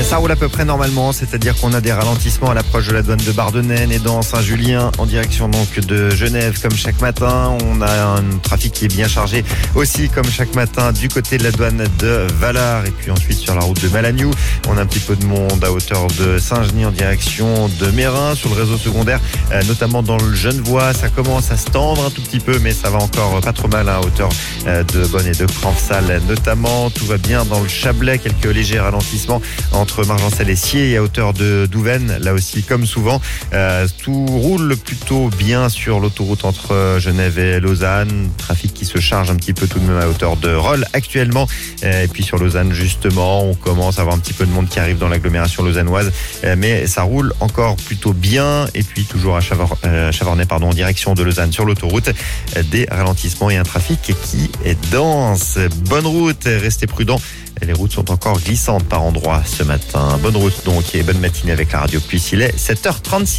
Ça roule à peu près normalement, c'est-à-dire qu'on a des ralentissements à l'approche de la douane de Bardonnay et dans Saint-Julien en direction donc de Genève comme chaque matin. On a un trafic qui est bien chargé aussi comme chaque matin du côté de la douane de Valard et puis ensuite sur la route de Malagnou. On a un petit peu de monde à hauteur de Saint-Genis en direction de Mérin sur le réseau secondaire, notamment dans le Genevois. Ça commence à se tendre un tout petit peu mais ça va encore pas trop mal à hauteur de Bonne et de Cranfsal notamment. Tout va bien dans le Chablais, quelques légers ralentissements entre Margencel et Sciez et à hauteur de Douvaine, là aussi comme souvent. Tout roule plutôt bien sur l'autoroute entre Genève et Lausanne, trafic qui se charge un petit peu tout de même à hauteur de Rolle actuellement, et puis sur Lausanne justement on commence à avoir un petit peu de monde qui arrive dans l'agglomération lausannoise, mais ça roule encore plutôt bien. Et puis toujours à Chavornay en direction de Lausanne sur l'autoroute, des ralentissements et un trafic qui est dense. Bonne route, restez prudents. Les routes sont encore glissantes par endroits ce matin. Bonne route donc et bonne matinée avec la radio Plus. Il est 7h36.